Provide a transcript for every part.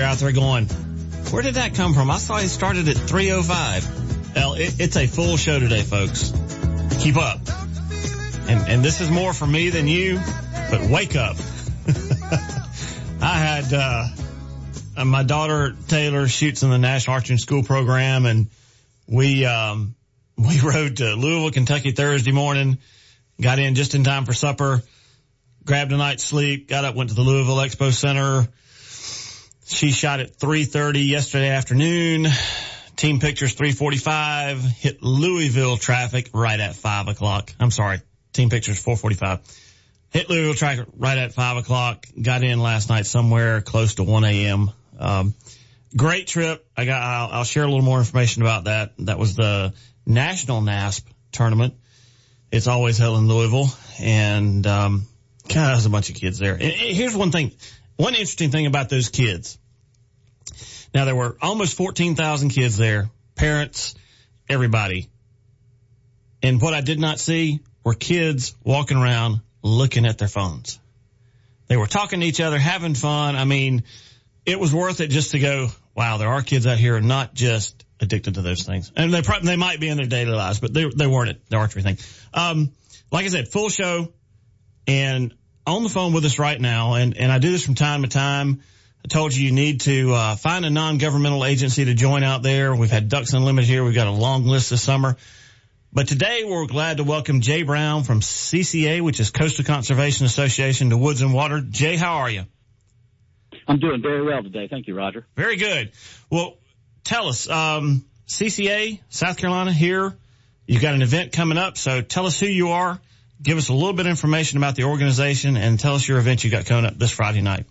out there going, where did that come from? I saw he started at 3:05. Well, it's a full show today, folks. Keep up. And this is more for me than you, but wake up. I had, my daughter Taylor shoots in the National Archery School program, and we rode to Louisville, Kentucky Thursday morning, got in just in time for supper, grabbed a night's sleep, got up, went to the Louisville Expo Center. She shot at 3:30 yesterday afternoon. Team pictures 3:45, hit Louisville traffic right at 5 o'clock. I'm sorry. Team pictures 4:45. Hit Louisville traffic right at 5 o'clock. Got in last night somewhere close to 1 a.m. Great trip. I'll share a little more information about that. That was the National NASP tournament. It's always held in Louisville, and there's a bunch of kids there. And here's one interesting thing about those kids. Now, there were almost 14,000 kids there, parents, everybody. And what I did not see were kids walking around looking at their phones. They were talking to each other, having fun. I mean, it was worth it just to go, wow, there are kids out here who are not just addicted to those things. And they might be in their daily lives, but they weren't at the archery thing. Like I said, full show, and on the phone with us right now, and I do this from time to time. I told you need to find a non-governmental agency to join out there. We've had Ducks Unlimited here. We've got a long list this summer. But today we're glad to welcome Jay Brown from CCA, which is Coastal Conservation Association, to Woods and Water. Jay, how are you? I'm doing very well today. Thank you, Roger. Very good. Well, tell us, CCA, South Carolina here, you've got an event coming up, so tell us who you are, give us a little bit of information about the organization, and tell us your event you got coming up this Friday night.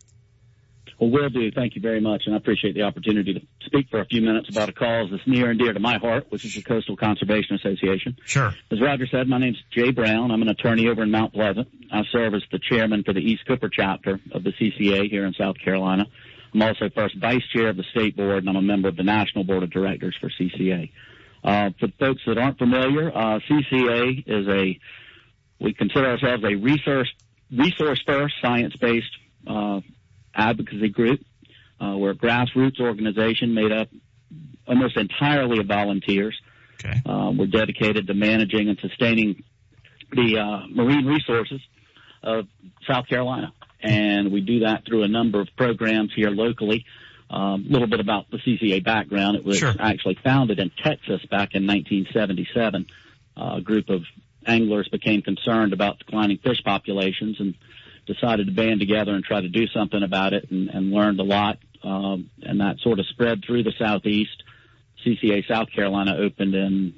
Well, will do. Thank you very much, and I appreciate the opportunity to speak for a few minutes about a cause that's near and dear to my heart, which is the Coastal Conservation Association. Sure. As Roger said, my name's Jay Brown. I'm an attorney over in Mount Pleasant. I serve as the chairman for the East Cooper chapter of the CCA here in South Carolina. I'm also first vice chair of the state board, and I'm a member of the national board of directors for CCA. For folks that aren't familiar, CCA is we consider ourselves a resource-first, science-based advocacy group. We're a grassroots organization made up almost entirely of volunteers. Okay. We're dedicated to managing and sustaining the marine resources of South Carolina, and we do that through a number of programs here locally. A little bit about the CCA background. It was Sure. actually founded in Texas back in 1977. A group of anglers became concerned about declining fish populations and decided to band together and try to do something about it, and learned a lot. And that sort of spread through the Southeast. CCA South Carolina opened in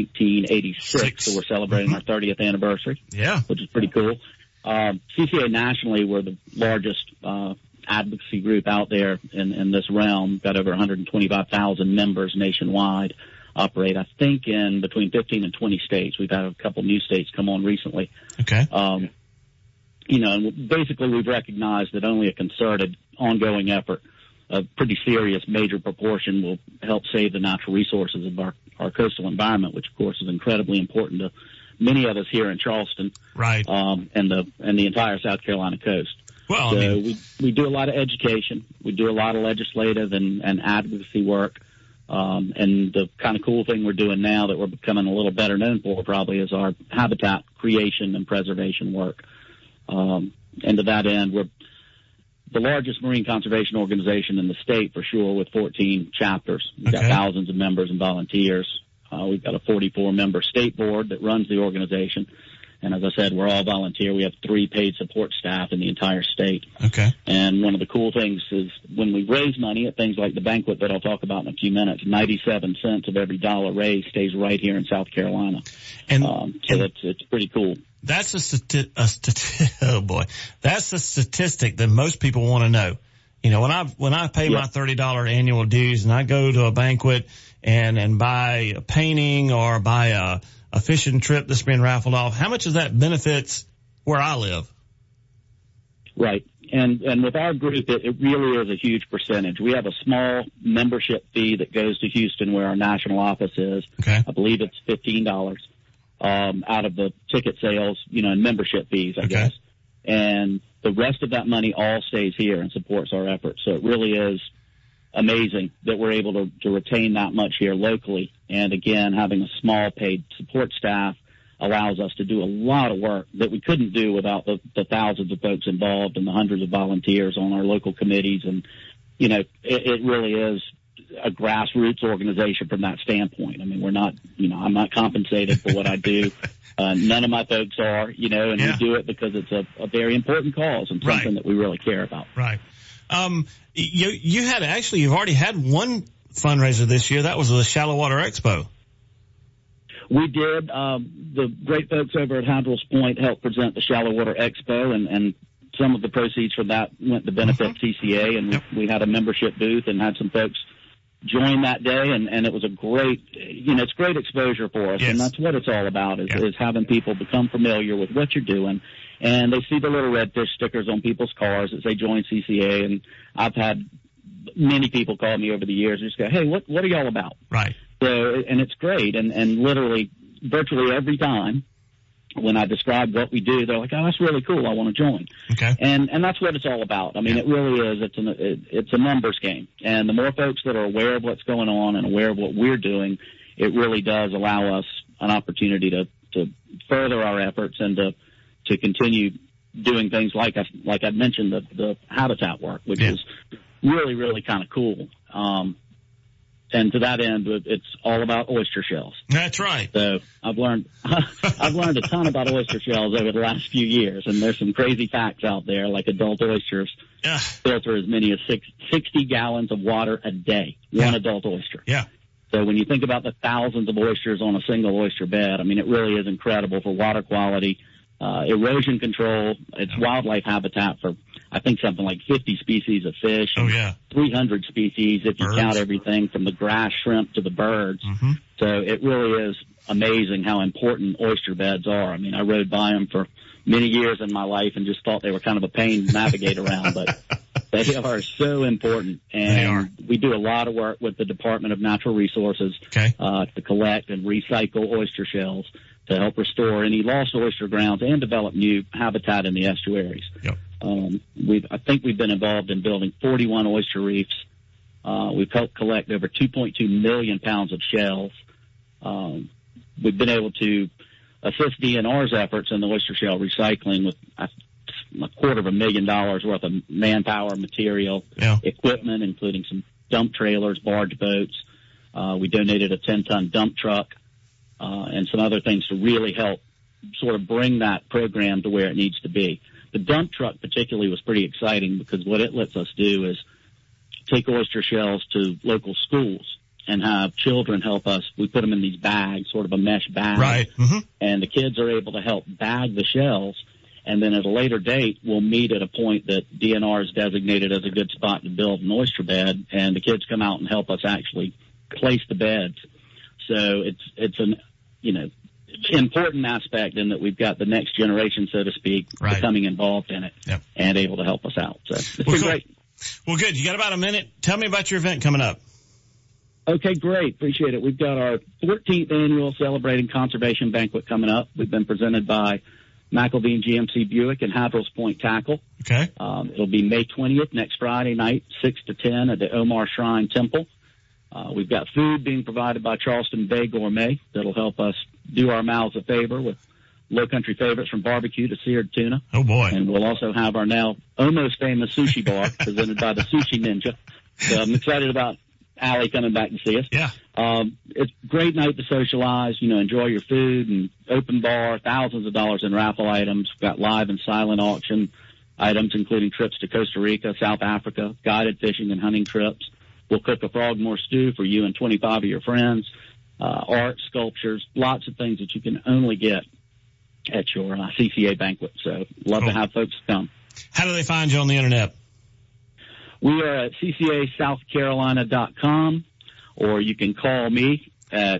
1986, so we're celebrating our 30th anniversary. Yeah. Which is pretty cool. CCA nationally, we're the largest advocacy group out there in this realm. Got over 125,000 members nationwide. Operate, I think, in between 15 and 20 states. We've had a couple new states come on recently. Okay. And basically we've recognized that only a concerted, ongoing effort, a pretty serious, major proportion, will help save the natural resources of our coastal environment, which, of course, is incredibly important to many of us here in Charleston, right? And the entire South Carolina coast. Well, so we do a lot of education. We do a lot of legislative and advocacy work. And the kind of cool thing we're doing now that we're becoming a little better known for probably is our habitat creation and preservation work. And to that end, we're the largest marine conservation organization in the state for sure, with 14 chapters. We've got thousands of members and volunteers. We've got a 44-member state board that runs the organization. And as I said, we're all volunteer. We have 3 paid support staff in the entire state. Okay. And one of the cool things is when we raise money at things like the banquet that I'll talk about in a few minutes, 97 cents of every dollar raised stays right here in South Carolina. And it's pretty cool. That's oh boy, that's a statistic that most people want to know. You know, when I pay my $30 annual dues and I go to a banquet and buy a painting or buy a fishing trip that's been raffled off, how much of that benefits where I live? Right. And with our group, it really is a huge percentage. We have a small membership fee that goes to Houston where our national office is. Okay. I believe it's $15 out of the ticket sales, and membership fees, I guess. and the rest of that money all stays here and supports our efforts. So it really is amazing that we're able to retain that much here locally. And again, having a small paid support staff allows us to do a lot of work that we couldn't do without the thousands of folks involved and the hundreds of volunteers on our local committees. And, you know, it really is a grassroots organization from that standpoint. I mean, we're not, you know, I'm not compensated for what I do. None of my folks are, you know, and we do it because it's a very important cause and something that we really care about. Right. You've already had one fundraiser this year. That was the Shallow Water Expo. We did. The great folks over at Hadrell's Point helped present the Shallow Water Expo, and some of the proceeds from that went to benefit CCA, and we had a membership booth and had some folks join that day, and it was a great, you know, it's great exposure for us, and that's what it's all about, is having people become familiar with what you're doing, and they see the little redfish stickers on people's cars as they join CCA, and I've had many people call me over the years and just go, hey, what are y'all about? Right. So, and it's great, and literally, virtually every time when I describe what we do, they're like, oh, that's really cool, I want to join. Okay. And that's what it's all about. I mean, it really is. It's a numbers game. And the more folks that are aware of what's going on and aware of what we're doing, it really does allow us an opportunity to further our efforts and to continue doing things like I mentioned, the habitat work, which is really, really kind of cool. And to that end, it's all about oyster shells. That's right. So I've learned a ton about oyster shells over the last few years, and there's some crazy facts out there, like adult oysters filter as many as 60 gallons of water a day, one adult oyster. Yeah. So when you think about the thousands of oysters on a single oyster bed, I mean, it really is incredible for water quality, erosion control. It's wildlife habitat for, I think, something like 50 species of fish. 300 species if you count everything from the grass shrimp to the birds. Mm-hmm. So it really is amazing how important oyster beds are. I mean, I rode by them for many years in my life and just thought they were kind of a pain to navigate around, but they are so important. And we do a lot of work with the Department of Natural Resources to collect and recycle oyster shells to help restore any lost oyster grounds and develop new habitat in the estuaries. Yep. I think we've been involved in building 41 oyster reefs. We've helped collect over 2.2 million pounds of shells. We've been able to assist DNR's efforts in the oyster shell recycling with $250,000 worth of manpower, material, equipment, including some dump trailers, barge boats. We donated a 10-ton dump truck, and some other things to really help sort of bring that program to where it needs to be. The dump truck particularly was pretty exciting because what it lets us do is take oyster shells to local schools and have children help us. We put them in these bags, sort of a mesh bag. Right. Mm-hmm. And the kids are able to help bag the shells. And then at a later date, we'll meet at a point that DNR is designated as a good spot to build an oyster bed. And the kids come out and help us actually place the beds. So it's an, you know, important aspect in that we've got the next generation, so to speak, becoming involved in it and able to help us out. So it's been great. Well, good. You got about a minute. Tell me about your event coming up. Okay, great. Appreciate it. We've got our 14th annual Celebrating Conservation Banquet coming up. We've been presented by McElveen GMC Buick and Hadrell's Point Tackle. Okay. It'll be May 20th, next Friday night, 6 to 10 at the Omar Shrine Temple. We've got food being provided by Charleston Bay Gourmet that'll help us do our mouths a favor with low country favorites from barbecue to seared tuna. Oh, boy. And we'll also have our now almost famous sushi bar presented by the Sushi Ninja. So I'm excited about Allie coming back to see us. Yeah. It's a great night to socialize, you know, enjoy your food and open bar, thousands of dollars in raffle items. We've got live and silent auction items, including trips to Costa Rica, South Africa, guided fishing and hunting trips. We'll cook a frogmore stew for you and 25 of your friends, art, sculptures, lots of things that you can only get at your CCA banquet. So love to have folks come. How do they find you on the internet? We are at ccasouthcarolina.com, or you can call me at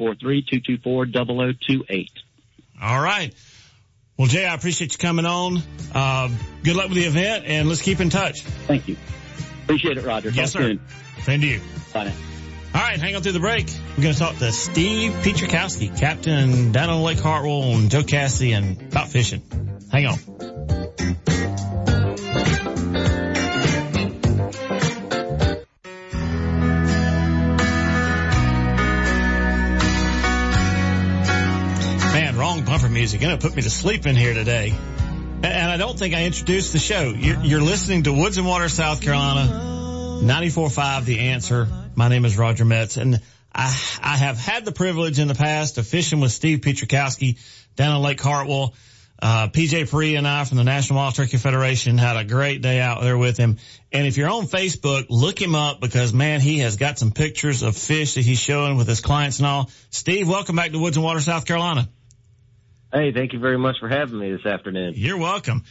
843-224-0028. All right. Well, Jay, I appreciate you coming on. Good luck with the event, and let's keep in touch. Thank you. Appreciate it, Roger. Yes, Talk sir. soon. Same to you. Bye now. All right, hang on through the break. We're going to talk to Steve Pietrzakowski, captain down on Lake Hartwell, and Joe Cassidy, and about fishing. Hang on. Man, wrong bumper music. Gonna put me to sleep in here today. And I don't think I introduced the show. You're listening to Woods and Water, South Carolina, 94.5 The Answer. My name is Roger Metz, and I have had the privilege in the past of fishing with Steve Pietrzakowski down on Lake Hartwell. PJ Paree and I from the National Wild Turkey Federation had a great day out there with him. And if you're on Facebook, look him up because, man, he has got some pictures of fish that he's showing with his clients and all. Steve, welcome back to Woods and Water, South Carolina. Hey, thank you very much for having me this afternoon. You're welcome.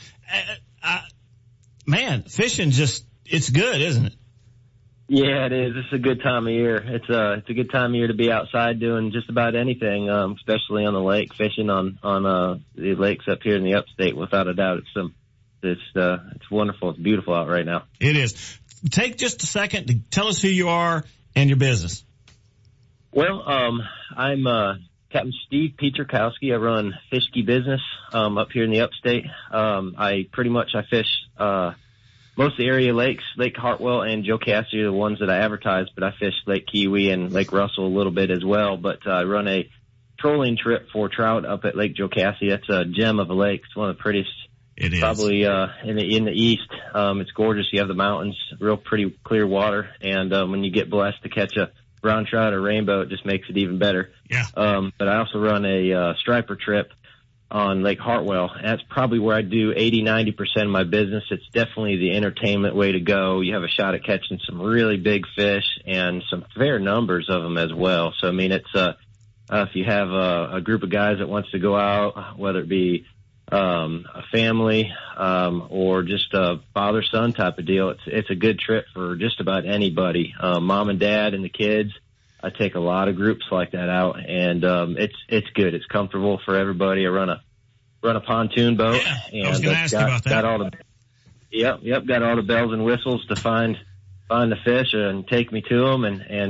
Man, fishing it's good, isn't it? Yeah, it is. It's a good time of year. It's a good time of year to be outside doing just about anything, especially on the lake, fishing on the lakes up here in the upstate. Without a doubt, it's wonderful. It's beautiful out right now. It is. Take just a second to tell us who you are and your business. Well, I'm Captain Steve Pietrzakowski. I run Fish Ski Business up here in the upstate. I fish most of the area lakes. Lake Hartwell and Jocassee are the ones that I advertise, but I fish Lake Kiwi and Lake Russell a little bit as well. But I run a trolling trip for trout up at Lake Jocassee. That's a gem of a lake. It's one of the prettiest. It is. Probably in the east. It's gorgeous. You have the mountains, real pretty clear water, and when you get blessed to catch a brown trout or rainbow, it just makes it even better. Yeah. But I also run a striper trip on Lake Hartwell. That's probably where I do 80-90% of my business. It's definitely the entertainment way to go. You have a shot at catching some really big fish and some fair numbers of them as well. So, I mean, it's if you have a group of guys that wants to go out, whether it be a family or just a father-son type of deal, it's a good trip for just about anybody. Mom and dad and the kids. I take a lot of groups like that out, and it's good. It's comfortable for everybody. I run a pontoon boat, and I was going to ask you about that. Got all the got all the bells and whistles to find the fish and take me to them,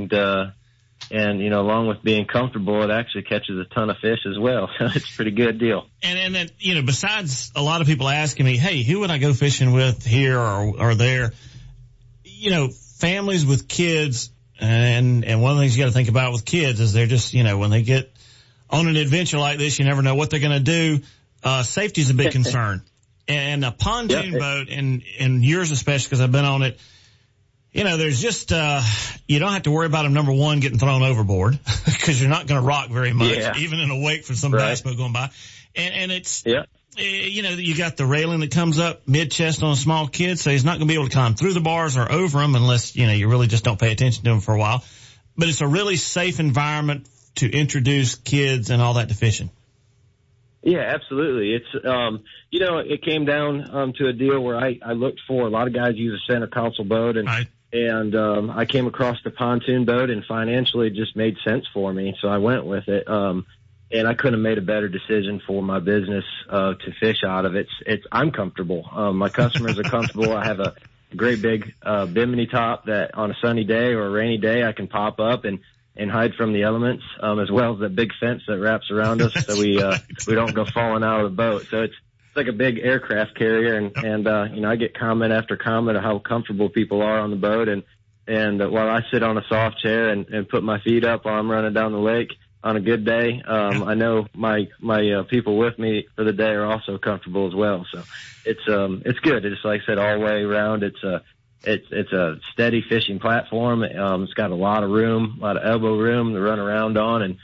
and you know, along with being comfortable, it actually catches a ton of fish as well. So it's a pretty good deal. And then, you know, besides a lot of people asking me, hey, who would I go fishing with here or there? You know, families with kids. And one of the things you got to think about with kids is they're just, you know, when they get on an adventure like this, you never know what they're going to do. Safety is a big concern. And a pontoon boat, and yours especially because I've been on it, you know, there's just, you don't have to worry about them, number one, getting thrown overboard because you're not going to rock very much, even in a wake from some bass boat going by. And it's, you know, you got the railing that comes up mid-chest on a small kid, so he's not going to be able to climb through the bars or over them unless, you know, you really just don't pay attention to him for a while. But it's a really safe environment to introduce kids and all that to fishing. Yeah, absolutely. It's, you know, it came down to a deal where I looked for a lot of guys use a center console boat, and I came across the pontoon boat, and financially it just made sense for me, so I went with it. And I couldn't have made a better decision for my business to fish out of. I'm comfortable. My customers are comfortable. I have a great big bimini top that on a sunny day or a rainy day I can pop up and hide from the elements, as well as that big fence that wraps around us so we don't go falling out of the boat. So it's like a big aircraft carrier, and you know, I get comment after comment of how comfortable people are on the boat, and while I sit on a soft chair and put my feet up while I'm running down the lake on a good day, I know my people with me for the day are also comfortable as well. So it's good. It's like I said, all the way around. It's a steady fishing platform. It's got a lot of room, a lot of elbow room to run around on,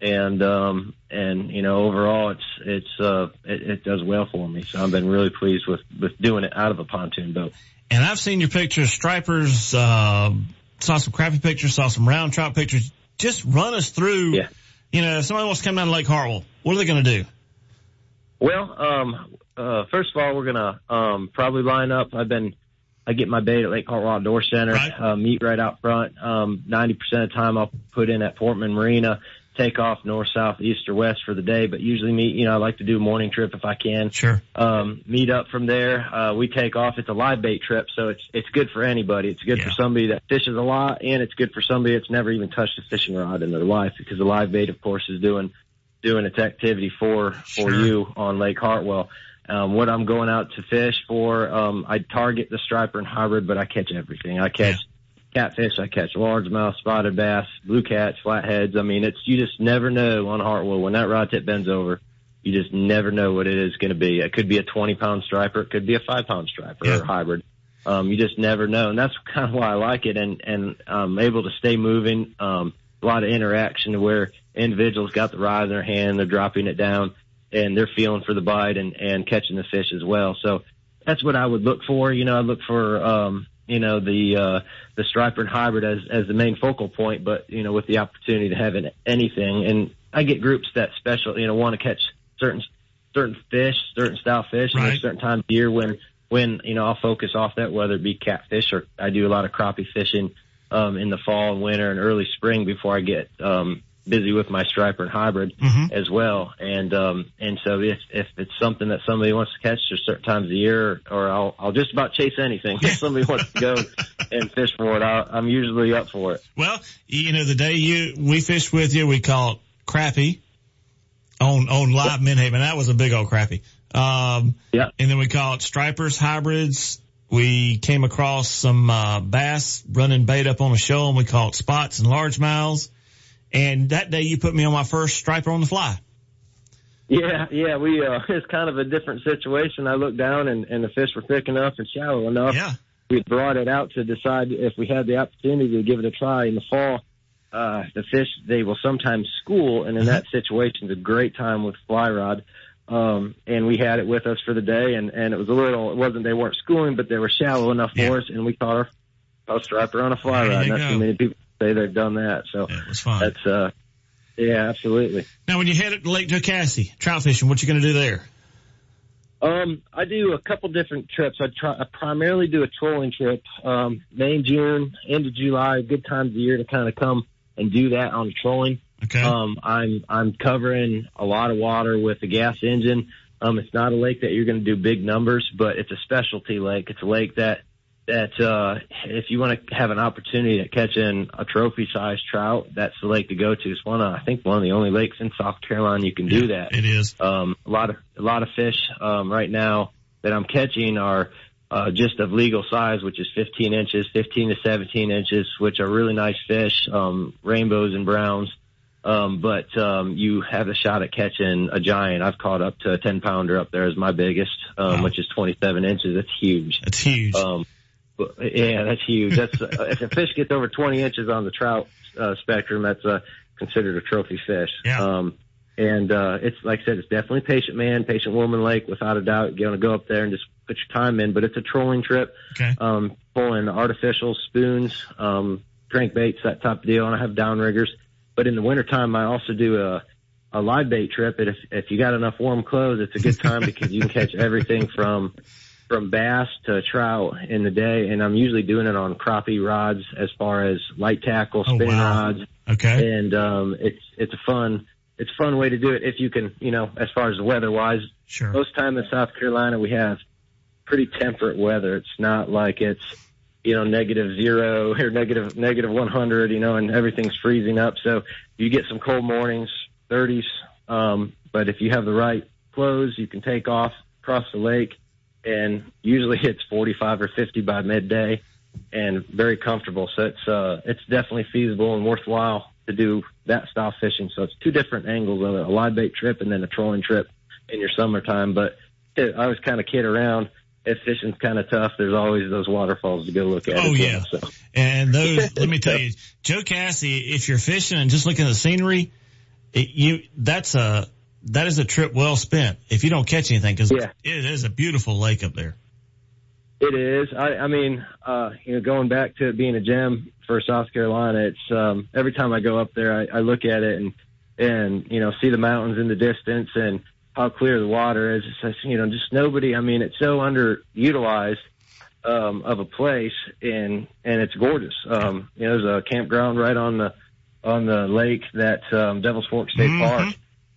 and you know, overall it does well for me. So I've been really pleased with doing it out of a pontoon boat. And I've seen your pictures, stripers, saw some crappie pictures, saw some round trout pictures. Just run us through. Yeah. You know, if somebody wants to come down to Lake Hartwell, what are they going to do? Well, first of all, we're going to probably line up. I get my bait at Lake Hartwell Outdoor Center, meet right out front. 90% of the time I'll put in at Portman Marina, take off north, south, east, or west for the day, but usually meet, you know, I like to do a morning trip if I can. Sure. Meet up from there. We take off. It's a live bait trip, so it's good for anybody. It's good for somebody that fishes a lot, and it's good for somebody that's never even touched a fishing rod in their life, because the live bait, of course, is doing its activity for you on Lake Hartwell. what I'm going out to fish for. I target the striper and hybrid, but I catch everything. I catch catfish, I catch largemouth, spotted bass, blue cats, flatheads. I mean, you just never know on Hartwell when that rod tip bends over. You just never know what it is going to be. It could be a 20-pound striper. It could be a 5-pound striper or hybrid. You just never know. And that's kind of why I like it. And I'm able to stay moving. A lot of interaction where individuals got the rod in their hand, they're dropping it down, and they're feeling for the bite and catching the fish as well. So that's what I would look for. I look for, the striper and hybrid as the main focal point, but, with the opportunity to have anything. And I get groups that want to catch certain fish, certain style fish, and there's certain times of year when I'll focus off that, whether it be catfish or I do a lot of crappie fishing in the fall and winter and early spring before I get busy with my striper and hybrid as well. And so if it's something that somebody wants to catch at certain times of the year, or I'll just about chase anything. If somebody wants to go and fish for it, I'm usually up for it. Well, the day we fished with you, we caught crappie on live Menhaven. That was a big old crappie. And then we caught stripers, hybrids. We came across some bass running bait up on a shoal, and we caught spots and largemouths. And that day you put me on my first striper on the fly. Yeah, we it's kind of a different situation. I looked down and the fish were thick enough and shallow enough. Yeah. We brought it out to decide if we had the opportunity to give it a try in the fall. The fish, they will sometimes school, and in that situation, it's a great time with fly rod. And we had it with us for the day, and it was they weren't schooling, but they were shallow enough for us, and we caught our striper on a fly rod. Not too many people say they've done that. So it was fun. That's, absolutely. Now, when you head to Lake Jocassee, trout fishing, what you going to do there? I do a couple different trips. I primarily do a trolling trip, May, June, end of July, good times of the year to kind of come and do that on trolling. Okay. I'm covering a lot of water with a gas engine. It's not a lake that you're going to do big numbers, but it's a specialty lake. It's a lake that if you want to have an opportunity at catching a trophy-sized trout, that's the lake to go to. It's I think one of the only lakes in South Carolina you can do that. It is. A lot of fish right now that I'm catching are just of legal size, which is 15 inches, 15 to 17 inches, which are really nice fish, rainbows and browns. But you have a shot at catching a giant. I've caught up to a 10-pounder up there as my biggest, which is 27 inches. That's huge. That's huge. That's huge. That's if a fish gets over 20 inches on the trout spectrum, that's considered a trophy fish. Yeah. It's like I said, it's definitely patient man, patient woman lake, without a doubt. You're going to go up there and just put your time in, but it's a trolling trip. Okay. Pulling artificial spoons, crankbaits, that type of deal, and I have downriggers. But in the wintertime, I also do a live bait trip. And if you got enough warm clothes, it's a good time because you can catch everything from bass to trout in the day. And I'm usually doing it on crappie rods as far as light tackle, spinning rods. Okay. And it's a fun way to do it if you can, as far as the weather wise. Sure. Most time in South Carolina, we have pretty temperate weather. It's not like it's -0 or negative 100, and everything's freezing up. So you get some cold mornings, 30s. But if you have the right clothes, you can take off across the lake, and usually it's 45 or 50 by midday, and very comfortable. So it's definitely feasible and worthwhile to do that style fishing. So it's two different angles of it: a live bait trip and then a trolling trip in your summertime. But I always kind of kid around. If fishing's kind of tough, there's always those waterfalls to go look at. Oh, yeah. Well, so. And those, let me tell you, Jocassee, if you're fishing and just looking at the scenery, that is a trip well spent if you don't catch anything, because it is a beautiful lake up there. It is. I mean, going back to it being a gem for South Carolina, it's, every time I go up there, I look at it and, see the mountains in the distance and how clear the water is. It's just nobody. I mean, it's so underutilized of a place, and it's gorgeous. There's a campground right on the lake, that Devil's Fork State Park.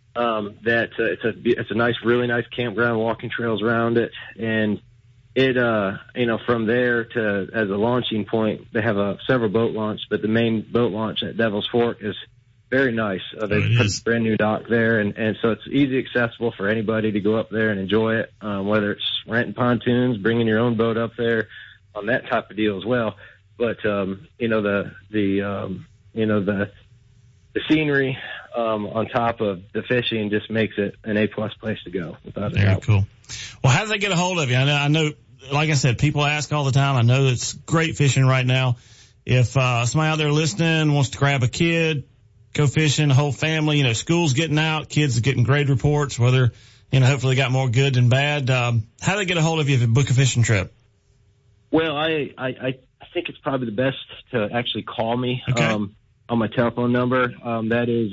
It's a nice, really nice campground, walking trails around it, and it from there as a launching point, they have several boat launch, but the main boat launch at Devil's Fork is very nice. They put a brand new dock there, and so it's easy accessible for anybody to go up there and enjoy it, whether it's renting pontoons, bringing your own boat up there, on that type of deal as well. But, the scenery, on top of the fishing just makes it an A-plus place to go, without a doubt. Very cool. Well, how do they get a hold of you? I know, like I said, people ask all the time. I know it's great fishing right now. If, somebody out there listening wants to grab a kid, go fishing, the whole family, school's getting out, kids are getting grade reports, whether, hopefully they got more good than bad. How do they get a hold of you if you book a fishing trip? Well, I think it's probably the best to actually call me, on my telephone number. That is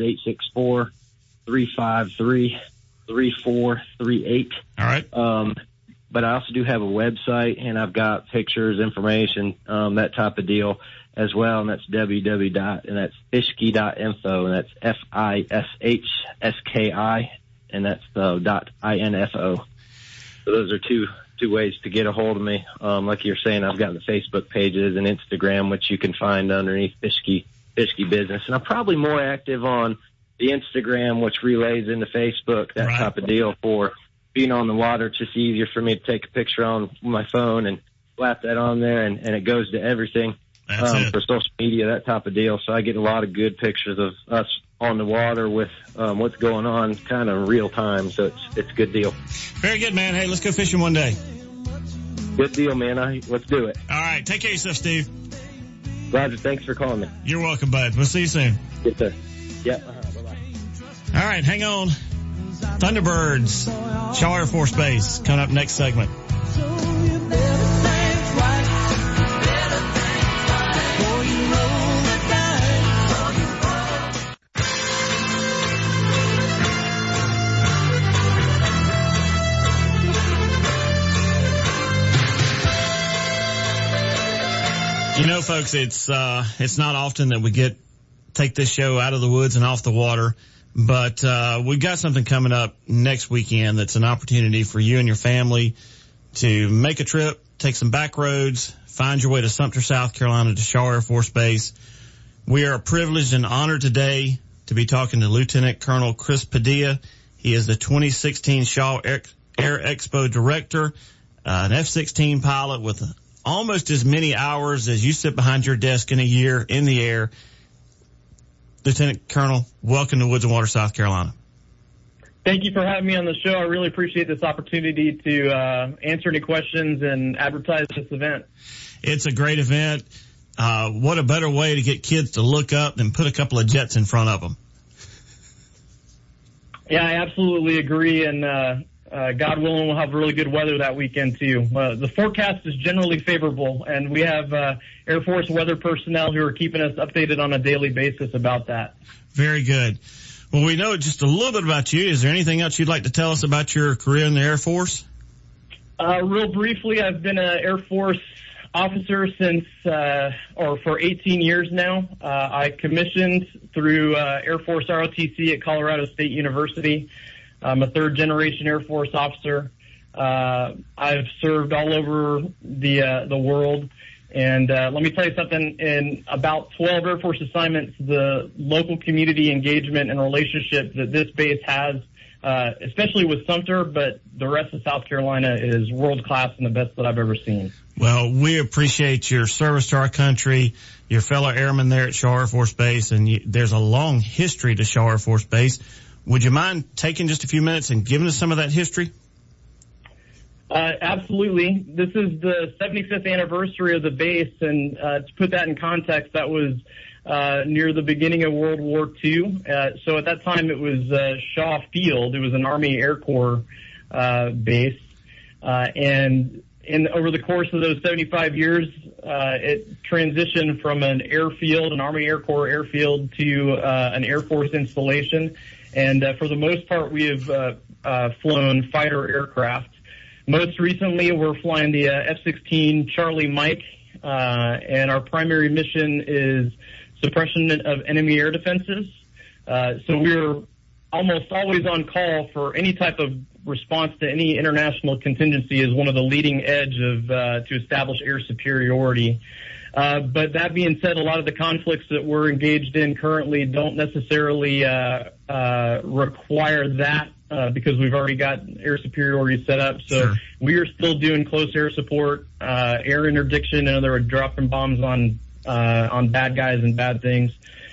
864-353-3438. All right. But I also do have a website, and I've got pictures, information, that type of deal as well. And that's www.fishki.info, and that's FISHSKI, and that's .info. So those are two ways to get a hold of me. Like you're saying, I've got the Facebook pages and Instagram, which you can find underneath Fishki Business. And I'm probably more active on the Instagram, which relays into Facebook, that type of deal. For being on the water, it's just easier for me to take a picture on my phone and slap that on there, and it goes to everything for social media, that type of deal. So I get a lot of good pictures of us on the water with what's going on kind of real time. So it's a good deal. Very good, man. Hey, let's go fishing one day. Good deal, man. Let's do it. All right. Take care of yourself, Steve. Roger. Thanks for calling me. You're welcome, bud. We'll see you soon. Yes, sir. Yep. Bye-bye. All right. Hang on. Thunderbirds, Shaw Air Force Base, coming up next segment. Folks, it's not often that we take this show out of the woods and off the water, but we've got something coming up next weekend that's an opportunity for you and your family to make a trip, take some back roads, find your way to Sumter, South Carolina, to Shaw Air Force Base. We are privileged and honored today to be talking to Lieutenant Colonel Chris Padilla. He is the 2016 Shaw Air Expo Director, an F-16 pilot with almost as many hours as you sit behind your desk in a year in the air. Lieutenant Colonel, welcome to Woods and Water, South Carolina. Thank you for having me on the show. I really appreciate this opportunity to answer any questions and advertise this event. It's a great event. What a better way to get kids to look up than put a couple of jets in front of them. Yeah, I absolutely agree, and God willing, we'll have really good weather that weekend, too. The forecast is generally favorable, and we have Air Force weather personnel who are keeping us updated on a daily basis about that. Very good. Well, we know just a little bit about you. Is there anything else you'd like to tell us about your career in the Air Force? Real briefly, I've been an Air Force officer for 18 years now. I commissioned through Air Force ROTC at Colorado State University. I'm a third-generation Air Force officer. I've served all over the world. And let me tell you something, in about 12 Air Force assignments, the local community engagement and relationship that this base has, especially with Sumter, but the rest of South Carolina, is world-class and the best that I've ever seen. Well, we appreciate your service to our country, your fellow airmen there at Shaw Air Force Base, and there's a long history to Shaw Air Force Base. Would you mind taking just a few minutes and giving us some of that history? Absolutely. This is the 75th anniversary of the base, and to put that in context, that was near the beginning of World War II. So at that time, it was Shaw Field. It was an Army Air Corps base, and over the course of those 75 years, it transitioned from an airfield, an Army Air Corps airfield, to an Air Force installation. And for the most part, we have flown fighter aircraft. Most recently, we're flying the F-16 Charlie Mike, and our primary mission is suppression of enemy air defenses. So we're almost always on call for any type of response to any international contingency as one of the leading edge of to establish air superiority. But that being said, a lot of the conflicts that we're engaged in currently don't necessarily require that because we've already got air superiority set up. So we are still doing close air support, air interdiction, in other words, dropping bombs on bad guys and bad things.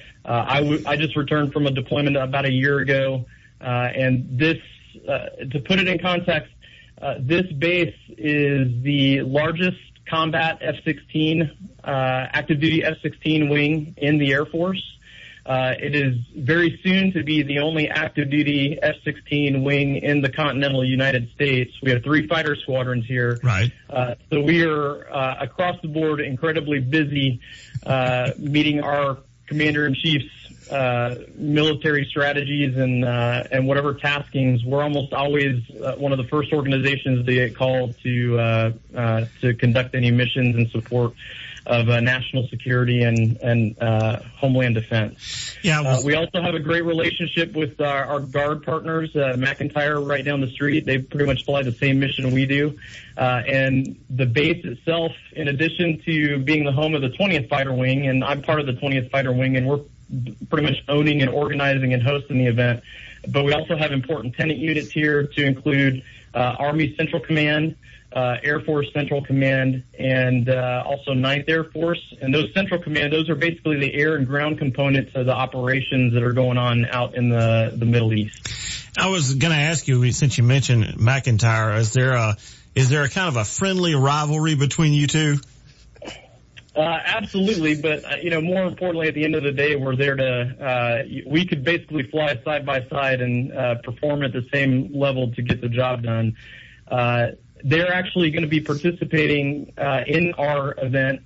I just returned from a deployment about a year ago, and this, to put it in context, this base is the largest combat F-16, active duty F-16 wing in the Air Force. It is very soon to be the only active duty F-16 wing in the continental United States. We have 3 fighter squadrons here. Right. So we are, across the board, incredibly busy, meeting our commander-in-chief's military strategies and whatever taskings. We're almost always one of the first organizations to get called to conduct any missions in support of national security and homeland defense. Yeah, we also have a great relationship with our Guard partners, McIntyre, right down the street. They pretty much fly the same mission we do. And the base itself, in addition to being the home of the 20th Fighter Wing, and I'm part of the 20th Fighter Wing, and we're pretty much owning and organizing and hosting the event. But we also have important tenant units here to include Army Central Command, Air Force Central Command, and also 9th Air Force. And those Central Command, those are basically the air and ground components of the operations that are going on out in the Middle East. I was going to ask you, since you mentioned McIntyre, is there a kind of a friendly rivalry between you two? Absolutely, but more importantly, at the end of the day, we're there to. We could basically fly side by side and perform at the same level to get the job done. They're actually going to be participating in our event.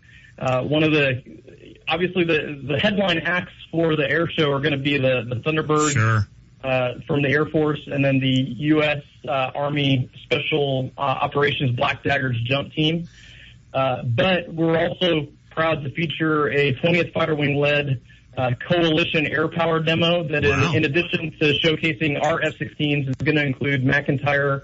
Obviously, the headline acts for the air show are going to be the Thunderbird from the Air Force, and then the U.S. Army Special Operations Black Daggers jump team. But we're also proud to feature a 20th Fighter Wing-led coalition air power demo that is, in addition to showcasing our F-16s, is going to include McIntyre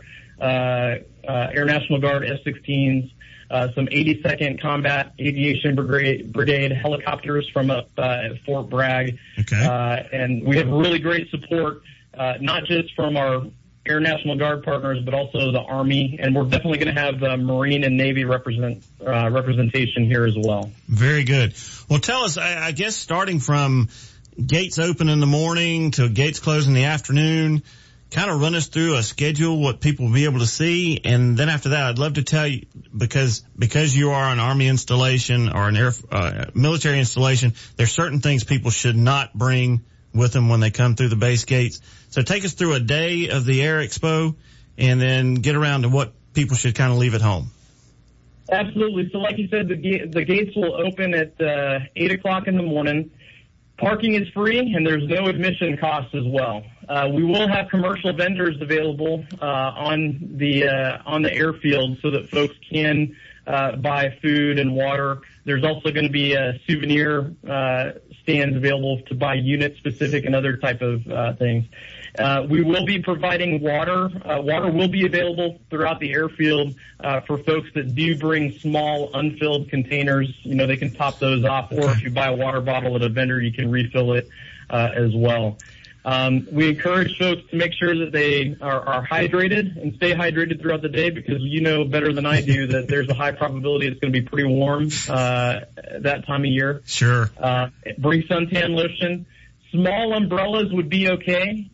Air National Guard F-16s, some 82nd Combat Aviation Brigade helicopters from up at Fort Bragg. Okay. And we have really great support, not just from our Air National Guard partners, but also the Army, and we're definitely going to have the Marine and Navy representation here as well. Very good. Well, tell us, I guess, starting from gates open in the morning to gates close in the afternoon, kind of run us through a schedule, what people will be able to see, and then after that, I'd love to tell you, because you are an Army installation or an military installation, there's certain things people should not bring with them when they come through the base gates. So take us through a day of the Air Expo and then get around to what people should kind of leave at home. Absolutely. So like you said, the gates will open at 8 o'clock in the morning. Parking is free, and there's no admission cost as well. We will have commercial vendors available on the airfield so that folks can buy food and water. There's also going to be souvenir stands available to buy unit-specific and other type of things. We will be providing water. Water will be available throughout the airfield for folks that do bring small unfilled containers. They can top those off, or if you buy a water bottle at a vendor, you can refill it as well. We encourage folks to make sure that they are hydrated and stay hydrated throughout the day, because you know better than I do that there's a high probability it's going to be pretty warm that time of year. Sure. Bring suntan lotion. Small umbrellas would be okay.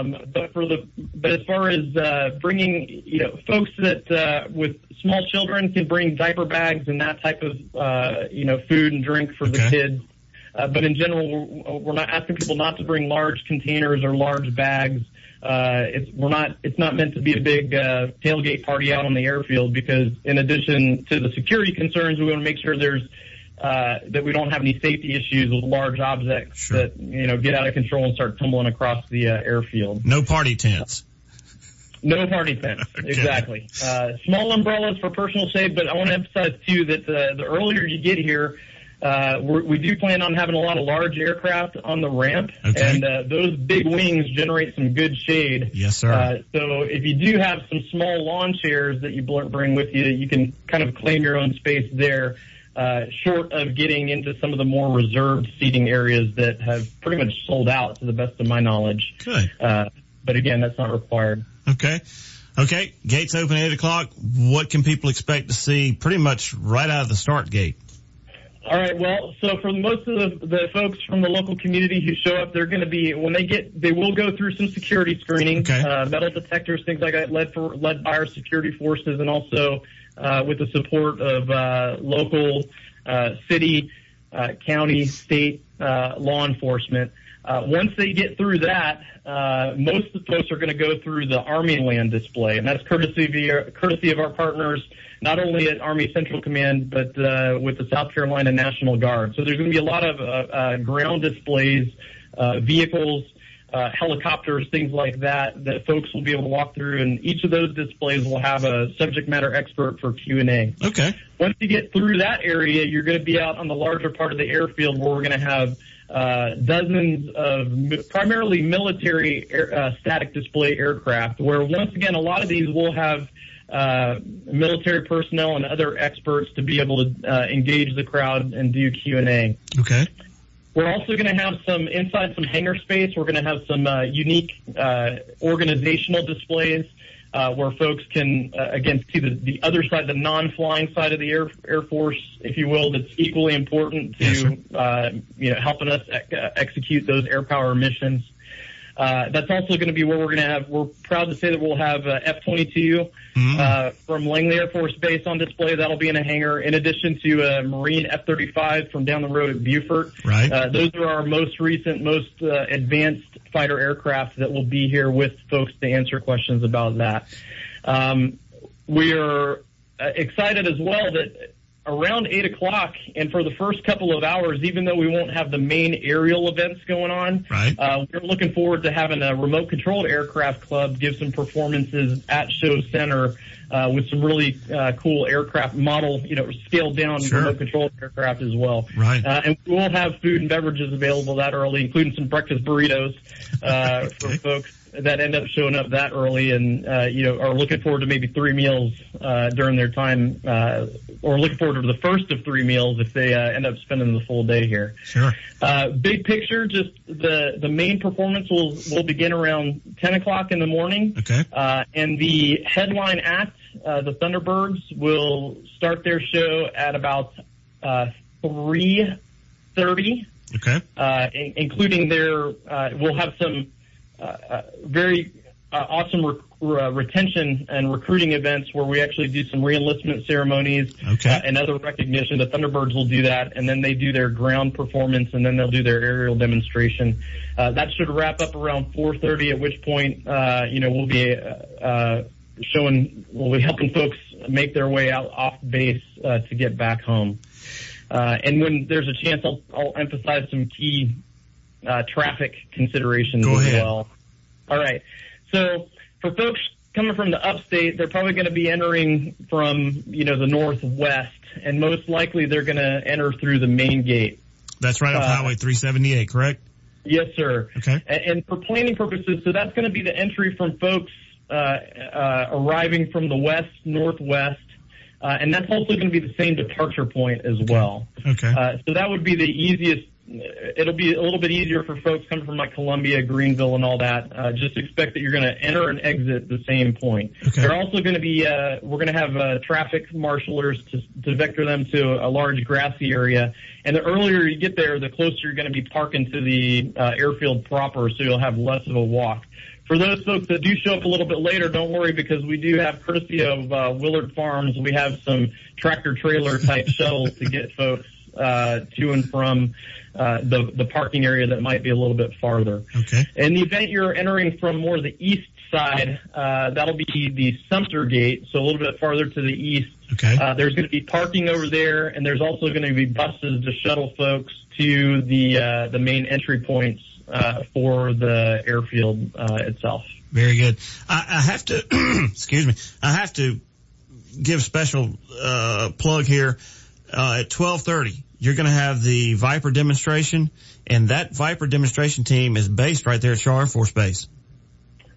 But as far as bringing, folks that with small children can bring diaper bags and that type of food and drink for the kids. But in general, we're not asking people not to bring large containers or large bags. It's not meant to be a big tailgate party out on the airfield, because in addition to the security concerns, we want to make sure that we don't have any safety issues with large objects that get out of control and start tumbling across the airfield. No party tents. No party tents, exactly. Small umbrellas for personal shade, but I want to emphasize too that the earlier you get here, we do plan on having a lot of large aircraft on the ramp, and those big wings generate some good shade. Yes, sir. So if you do have some small lawn chairs that you bring with you, you can kind of claim your own space there. short of getting into some of the more reserved seating areas that have pretty much sold out to the best of my knowledge. Good. But again, that's not required. Okay. Gates open at 8:00. What can people expect to see pretty much right out of the start gate? All right. Well, so for most of the folks from the local community who show up, they're going to be, they will go through some security screening, metal detectors, things like that, led by our security forces, and also with the support of local, city, county, state law enforcement. Once they get through that, most of the folks are going to go through the Army land display, and that's courtesy of our partners, not only at Army Central Command, but with the South Carolina National Guard. So there's going to be a lot of ground displays, vehicles, helicopters, things like that folks will be able to walk through, and each of those displays will have a subject matter expert for Q&A. Okay. Once you get through that area, you're going to be out on the larger part of the airfield where we're going to have dozens of primarily military static display aircraft, where once again, a lot of these will have military personnel and other experts to be able to engage the crowd and do Q&A. Okay. We're also going to have inside some hangar space, we're going to have some unique organizational displays where folks can, again, see the other side, the non-flying side of the Air Force, if you will, that's equally important to, helping us execute those air power missions. That's also going to be where we're proud to say that we'll have F-22 from Langley Air Force Base on display. That'll be in a hangar, in addition to a Marine F-35 from down the road at Beaufort. Right. Those are our most recent, most advanced fighter aircraft that will be here with folks to answer questions about that. We are excited as well that around 8:00, and for the first couple of hours, even though we won't have the main aerial events going on, we're looking forward to having a remote controlled aircraft club give some performances at Show Center with some really cool aircraft model, scaled down remote controlled aircraft as well. Right. And we'll have food and beverages available that early, including some breakfast burritos for folks that end up showing up that early and, are looking forward to maybe 3 meals during their time, or looking forward to the first of 3 meals if they end up spending the full day here. Sure. Big picture, just the main performance will begin around 10:00 in the morning. Okay. And the headline act, the Thunderbirds, will start their show at about 3:30. Okay. Including we'll have some very awesome retention and recruiting events where we actually do some re-enlistment ceremonies and other recognition. The Thunderbirds will do that, and then they do their ground performance, and then they'll do their aerial demonstration. That should wrap up around 4:30, at which point, we'll be we'll be helping folks make their way out off base to get back home. And when there's a chance, I'll emphasize some key traffic considerations as well. All right. So for folks coming from the upstate, they're probably going to be entering from, the northwest, and most likely they're going to enter through the main gate. That's right off Highway 378, correct? Yes, sir. Okay. And for planning purposes, so that's going to be the entry from folks arriving from the west, northwest, and that's also going to be the same departure point as well. Okay. So that would be the easiest. It'll be a little bit easier for folks coming from like Columbia, Greenville, and all that. Just expect that you're going to enter and exit the same point. Okay. They're also going to be, we're going to have traffic marshalers to vector them to a large grassy area. And the earlier you get there, the closer you're going to be parking to the airfield proper, so you'll have less of a walk. For those folks that do show up a little bit later, don't worry, because we do have, courtesy of Willard Farms, we have some tractor-trailer type shuttles to get folks to and from the parking area that might be a little bit farther. Okay. In the event you're entering from more the east side, that'll be the Sumter Gate, so a little bit farther to the east. Okay. There's going to be parking over there, and there's also going to be buses to shuttle folks to the main entry points for the airfield itself. Very good. I have to, excuse me, I have to give special plug here. At 12:30, you're going to have the Viper demonstration, and that Viper demonstration team is based right there at Shaw Air Force Base.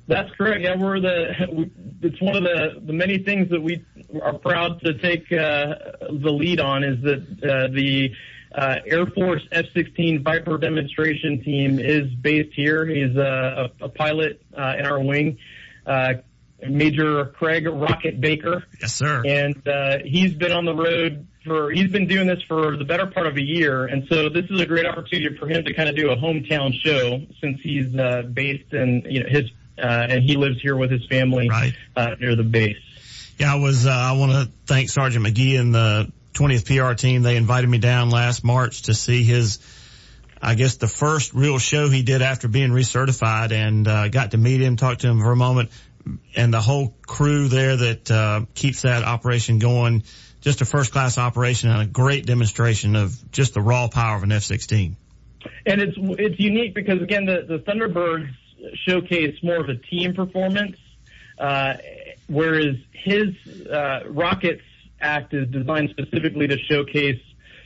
That's correct. Yeah, it's one of the many things that we are proud to take the lead on, is that the Air Force F-16 Viper demonstration team is based here. He's a pilot in our wing, Major Craig Rocket Baker. Yes, sir. And he's been on the road he's been doing this for the better part of a year, and so this is a great opportunity for him to kind of do a hometown show, since he's based in and he lives here with his family near the base. Yeah, I want to thank Sergeant McGee and the 20th PR team. They invited me down last March to see the first real show he did after being recertified, and got to meet him, talk to him for a moment, and the whole crew there that keeps that operation going. Just a first-class operation and a great demonstration of just the raw power of an F-16. And it's unique because, again, the Thunderbirds showcase more of a team performance, whereas his Rockets Act is designed specifically to showcase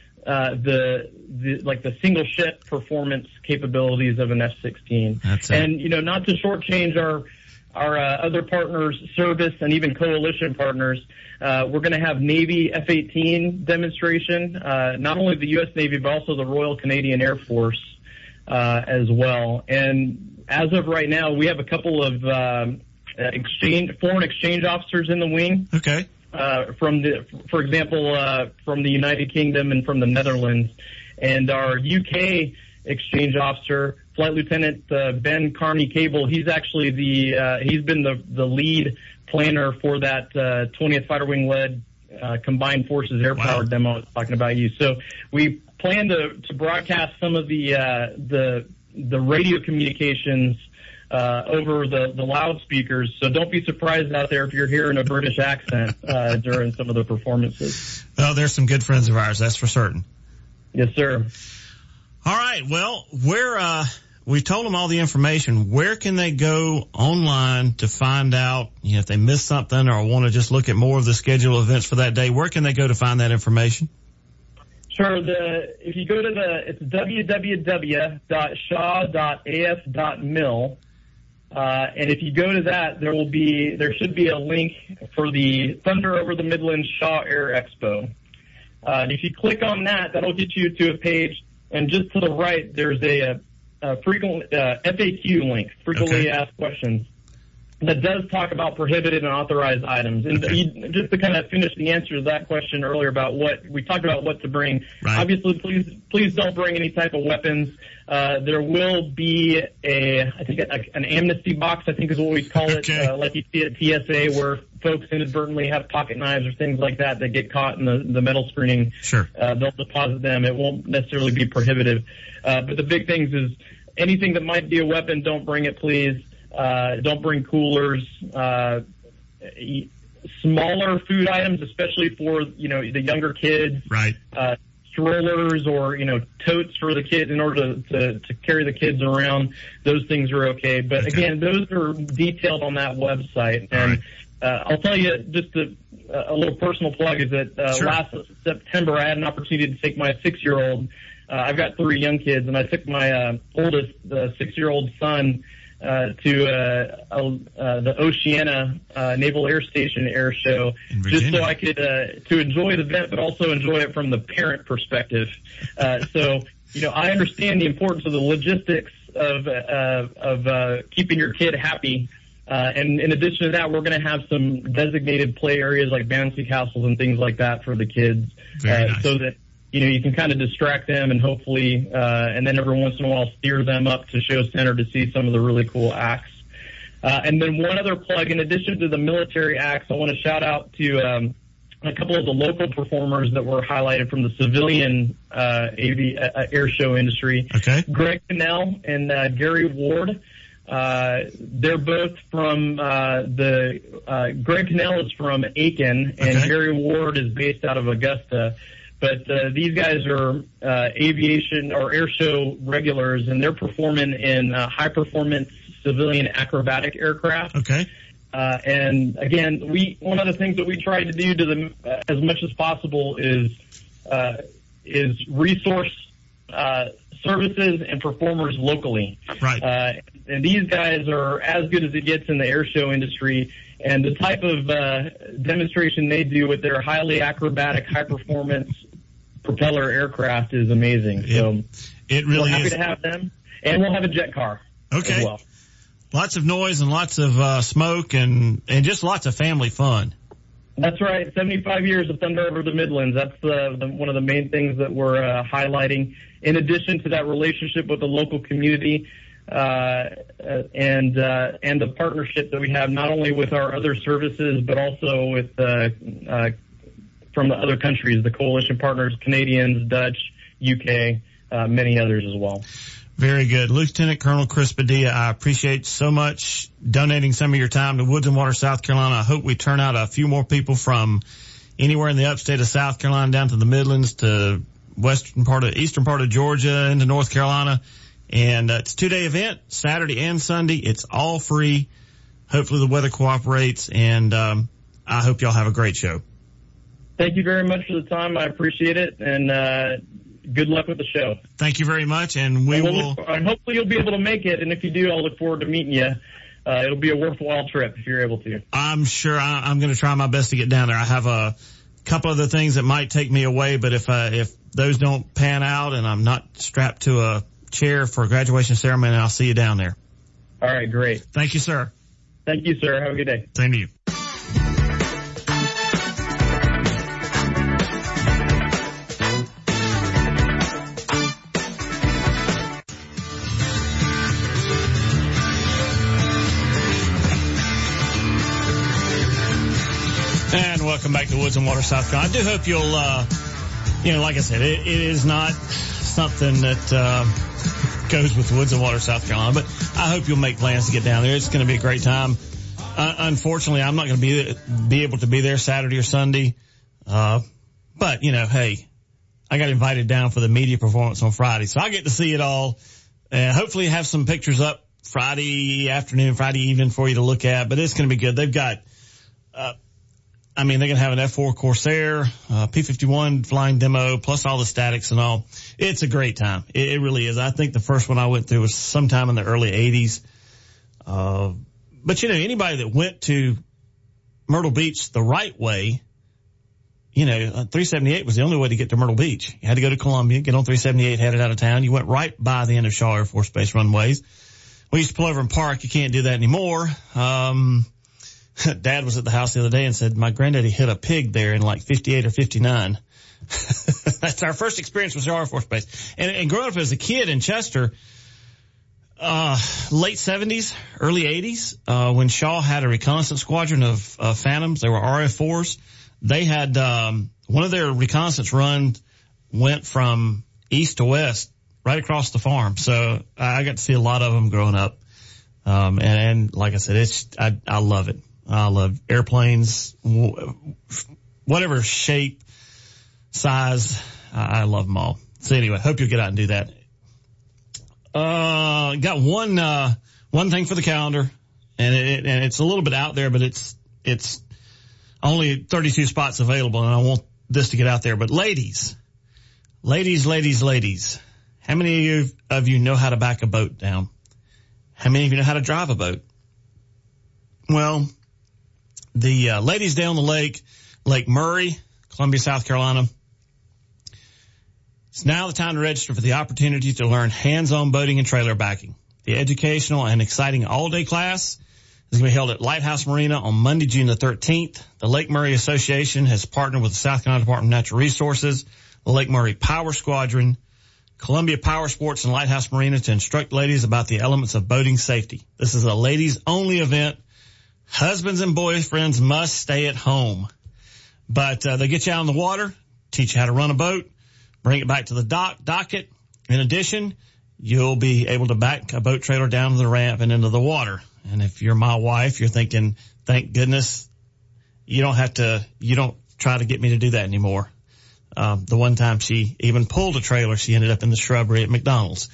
the single ship performance capabilities of an F-16. That's it. And, not to shortchange our other partners, service and even coalition partners, we're going to have Navy F-18 demonstration, not only the U.S. Navy, but also the Royal Canadian Air Force as well. And as of right now, we have a couple of foreign exchange officers in the wing. Okay. For example, from the United Kingdom and from the Netherlands. And our UK exchange officer, Flight Lieutenant Ben Carney-Cable, he's actually he's been the lead planner for that 20th Fighter Wing led Combined Forces Air Power demo I was talking about you. So we plan to broadcast some of the radio communications over the loudspeakers. So don't be surprised out there if you're hearing a British accent during some of the performances. Well, there's some good friends of ours, that's for certain. Yes, sir. All right. Well, we told them all the information. Where can they go online to find out, if they missed something or want to just look at more of the scheduled events for that day? Where can they go to find that information? Sure. If you go to it's www.shaw.af.mil. And if you go to that, there should be a link for the Thunder Over the Midlands Shaw Air Expo. And if you click on that, that'll get you to a page. And just to the right, there's a frequent FAQ link, frequently asked questions, that does talk about prohibited and authorized items. And just to kind of finish the answer to that question earlier about what we talked about, what to bring. Right. Obviously, please don't bring any type of weapons. There will be an amnesty box, I think is what we call it, like you see at TSA, where folks inadvertently have pocket knives or things like that get caught in the metal screening. Sure. They'll deposit them. It won't necessarily be prohibitive. But the big things is anything that might be a weapon, don't bring it, please. Don't bring coolers, smaller food items, especially for, the younger kids. Right. Strollers or, totes for the kids in order to carry the kids around. Those things are okay. But again, those are detailed on that website. And, I'll tell you just a little personal plug is that, last September I had an opportunity to take my 6-year-old, I've got 3 young kids, and I took my, oldest, 6-year-old son, to the Oceana Naval Air Station Air Show, just so I could to enjoy the event, but also enjoy it from the parent perspective. So I understand the importance of the logistics of keeping your kid happy. And in addition to that, we're going to have some designated play areas like bouncy castles and things like that for the kids, nice. So that you can kind of distract them and hopefully, and then every once in a while steer them up to Show Center to see some of the really cool acts. And then one other plug, in addition to the military acts, I want to shout out to a couple of the local performers that were highlighted from the civilian air show industry. Okay. Greg Cannell and Gary Ward. They're both from Greg Cannell is from Aiken, and Gary Ward is based out of Augusta. But these guys are aviation or air show regulars, and they're performing in high-performance civilian acrobatic aircraft. Okay. And again, one of the things that we try to do to them as much as possible is resource services and performers locally. Right. And these guys are as good as it gets in the air show industry. And the type of demonstration they do with their highly acrobatic, high-performance propeller aircraft is amazing. So it really we're happy is. to have them. And we'll have a jet car as well. Lots of noise and lots of smoke and just lots of family fun. That's right. 75 years of Thunder Over the Midlands. That's one of the main things that we're highlighting. In addition to that relationship with the local community and the partnership that we have not only with our other services but also with from the other countries, the coalition partners, Canadians, Dutch, UK, many others as well. Very good. Lieutenant Colonel Chris Padilla, I appreciate so much donating some of your time to Woods and Water, South Carolina. I hope we turn out a few more people from anywhere in the upstate of South Carolina down to the Midlands to eastern part of Georgia into North Carolina. And it's a 2-day event, Saturday and Sunday. It's all free. Hopefully the weather cooperates, and I hope y'all have a great show. Thank you very much for the time. I appreciate it, and good luck with the show. Thank you very much, and and hopefully you'll be able to make it, and if you do, I'll look forward to meeting you. It'll be a worthwhile trip if you're able to. I'm sure I'm going to try my best to get down there. I have a couple of the things that might take me away, but if those don't pan out and I'm not strapped to a chair for a graduation ceremony, I'll see you down there. All right, great. Thank you, sir. Thank you, sir. Have a good day. Same to you. And welcome back to Woods and Water, South Carolina. I do hope you'll, like I said, it is not something that goes with Woods and Water, South Carolina, but I hope you'll make plans to get down there. It's going to be a great time. Unfortunately, I'm not going to be able to be there Saturday or Sunday. But, hey, I got invited down for the media performance on Friday, so I get to see it all and hopefully have some pictures up Friday afternoon, Friday evening for you to look at, but it's going to be good. They've got, they're going to have an F4 Corsair, P-51 flying demo, plus all the statics and all. It's a great time. It really is. I think the first one I went through was sometime in the early 80s. But anybody that went to Myrtle Beach the right way, 378 was the only way to get to Myrtle Beach. You had to go to Columbia, get on 378, headed out of town. You went right by the end of Shaw Air Force Base runways. We used to pull over and park. You can't do that anymore. Dad was at the house the other day and said, my granddaddy hit a pig there in like 58 or 59. That's our first experience with Shaw Air Force Base. And growing up as a kid in Chester, late 70s, early 80s, when Shaw had a reconnaissance squadron of Phantoms, they were RF-4s. They had, one of their reconnaissance runs went from east to west right across the farm. So I got to see a lot of them growing up. And like I said, I love it. I love airplanes, whatever shape, size. I love them all. So anyway, hope you'll get out and do that. Got one thing for the calendar, and it's a little bit out there, but it's only 32 spots available, and I want this to get out there. But ladies, how many of you know how to back a boat down? How many of you know how to drive a boat? Well, the Ladies Day on the Lake, Lake Murray, Columbia, South Carolina. It's now the time to register for the opportunity to learn hands-on boating and trailer backing. The educational and exciting all-day class is going to be held at Lighthouse Marina on Monday, June the 13th. The Lake Murray Association has partnered with the South Carolina Department of Natural Resources, the Lake Murray Power Squadron, Columbia Power Sports, and Lighthouse Marina to instruct ladies about the elements of boating safety. This is a ladies-only event. Husbands and boyfriends must stay at home. But they get you out on the water, teach you how to run a boat, bring it back to the docket. In addition, you'll be able to back a boat trailer down to the ramp and into the water. And if you're my wife, you're thinking, thank goodness you don't try to get me to do that anymore. The one time she even pulled a trailer, she ended up in the shrubbery at McDonald's.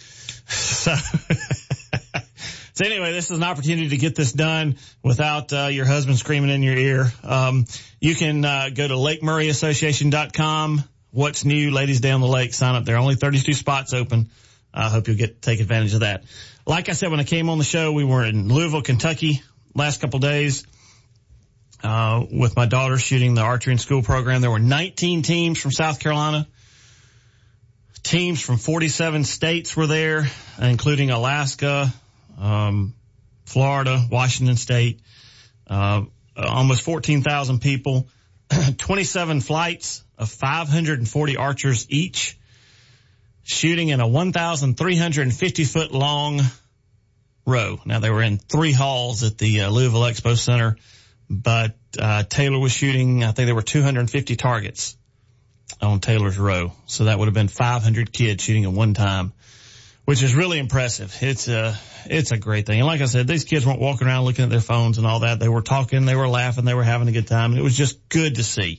So anyway, this is an opportunity to get this done without your husband screaming in your ear. You can go to LakeMurrayAssociation.com. What's new? Ladies Day on the Lake. Sign up there. Only 32 spots open. I hope you'll take advantage of that. Like I said, when I came on the show, we were in Louisville, Kentucky last couple of days, with my daughter shooting the archery in school program. There were 19 teams from South Carolina. Teams from 47 states were there, including Alaska, Florida, Washington State, almost 14,000 people, 27 flights of 540 archers each, shooting in a 1,350 foot long row. Now they were in 3 halls at the Louisville Expo Center, but Taylor was shooting, I think there were 250 targets on Taylor's row. So that would have been 500 kids shooting at one time, which is really impressive. It's a great thing. And like I said, these kids weren't walking around looking at their phones and all that. They were talking, they were laughing, they were having a good time. It was just good to see.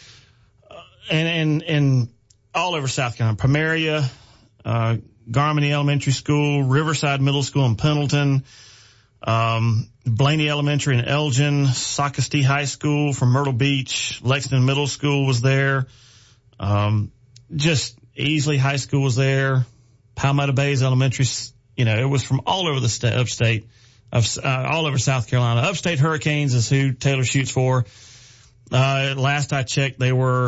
And all over South Carolina, Primaria, Garmany Elementary School, Riverside Middle School in Pendleton, Blaney Elementary in Elgin, Socastee High School from Myrtle Beach, Lexington Middle School was there, just Easley High School was there, Palmetto Bays Elementary, it was from all over the upstate, all over South Carolina. Upstate Hurricanes is who Taylor shoots for. Last I checked, they were,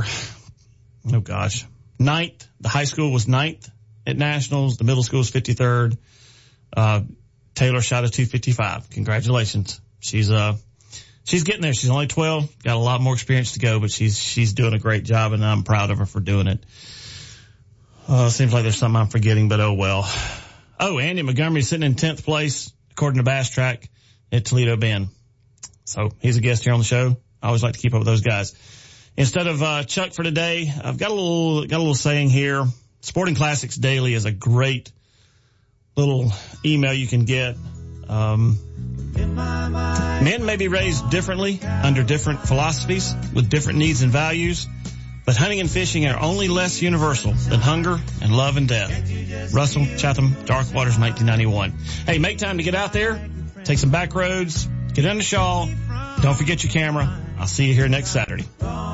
ninth. The high school was 9th at nationals. The middle school was 53rd. Taylor shot a 255. Congratulations. She's getting there. She's only 12, got a lot more experience to go, but she's doing a great job, and I'm proud of her for doing it. Seems like there's something I'm forgetting, but oh well. Oh, Andy Montgomery's sitting in 10th place, according to Bass Track at Toledo Bend. So he's a guest here on the show. I always like to keep up with those guys. Instead of Chuck for today, I've got a little saying here. Sporting Classics Daily is a great little email you can get. Men may be raised differently under different philosophies with different needs and values, but hunting and fishing are only less universal than hunger and love and death. Russell Chatham, Dark Waters, 1991. Hey, make time to get out there, take some back roads, get under shawl. Don't forget your camera. I'll see you here next Saturday.